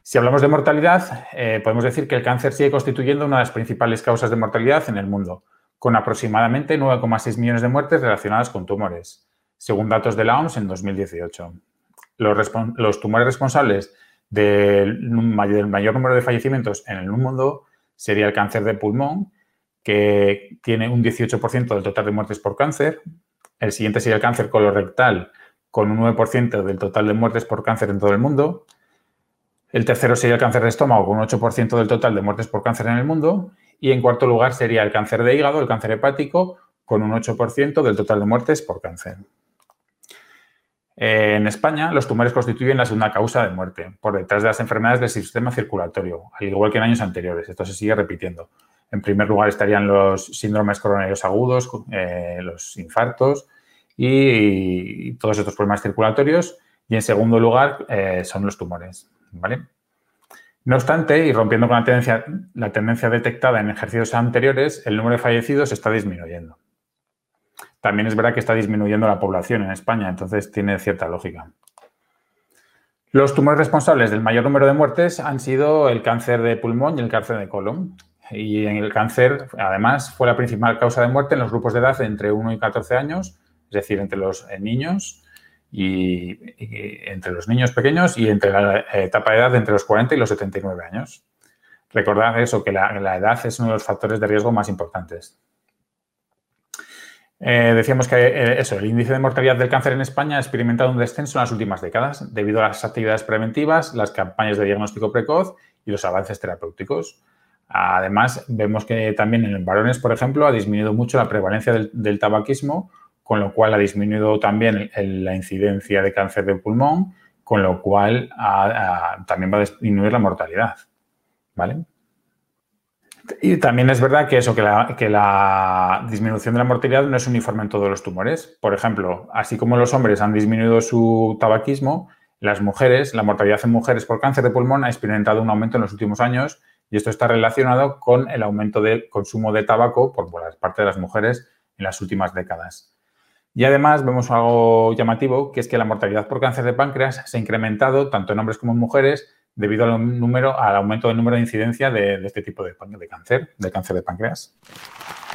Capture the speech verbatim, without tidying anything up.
Si hablamos de mortalidad, eh, podemos decir que el cáncer sigue constituyendo una de las principales causas de mortalidad en el mundo, con aproximadamente nueve coma seis millones de muertes relacionadas con tumores, según datos de la O M S en dos mil dieciocho. Los, los tumores responsables del mayor, mayor número de fallecimientos en el mundo sería el cáncer de pulmón, que tiene un dieciocho por ciento del total de muertes por cáncer. El siguiente sería el cáncer colorectal, con un nueve por ciento del total de muertes por cáncer en todo el mundo. El tercero sería el cáncer de estómago, con un ocho por ciento del total de muertes por cáncer en el mundo. Y en cuarto lugar sería el cáncer de hígado, el cáncer hepático, con un ocho por ciento del total de muertes por cáncer. En España, los tumores constituyen la segunda causa de muerte, por detrás de las enfermedades del sistema circulatorio, al igual que en años anteriores. Esto se sigue repitiendo. En primer lugar estarían los síndromes coronarios agudos, eh, los infartos y, y todos estos problemas circulatorios. Y en segundo lugar eh, son los tumores, ¿vale? No obstante, y rompiendo con la tendencia, la tendencia detectada en ejercicios anteriores, el número de fallecidos está disminuyendo. También es verdad que está disminuyendo la población en España, entonces tiene cierta lógica. Los tumores responsables del mayor número de muertes han sido el cáncer de pulmón y el cáncer de colon. Y en el cáncer, además, fue la principal causa de muerte en los grupos de edad de entre uno y catorce años, es decir, entre los niños y, y entre los niños pequeños y entre la etapa de edad de entre los cuarenta y los setenta y nueve años. Recordad eso, que la, la edad es uno de los factores de riesgo más importantes. Eh, decíamos que eh, eso, el índice de mortalidad del cáncer en España ha experimentado un descenso en las últimas décadas debido a las actividades preventivas, las campañas de diagnóstico precoz y los avances terapéuticos. Además, vemos que también en varones, por ejemplo, ha disminuido mucho la prevalencia del, del tabaquismo, con lo cual ha disminuido también el, el, la incidencia de cáncer de pulmón, con lo cual ha, ha, también va a disminuir la mortalidad, ¿vale? Y también es verdad que eso, que la, que la disminución de la mortalidad no es uniforme en todos los tumores. Por ejemplo, así como los hombres han disminuido su tabaquismo, las mujeres, la mortalidad en mujeres por cáncer de pulmón ha experimentado un aumento en los últimos años y esto está relacionado con el aumento del consumo de tabaco por, por parte de las mujeres en las últimas décadas. Y además vemos algo llamativo, que es que la mortalidad por cáncer de páncreas se ha incrementado tanto en hombres como en mujeres debido al, número, al aumento del número de incidencia de, de este tipo de, de cáncer, de cáncer de páncreas.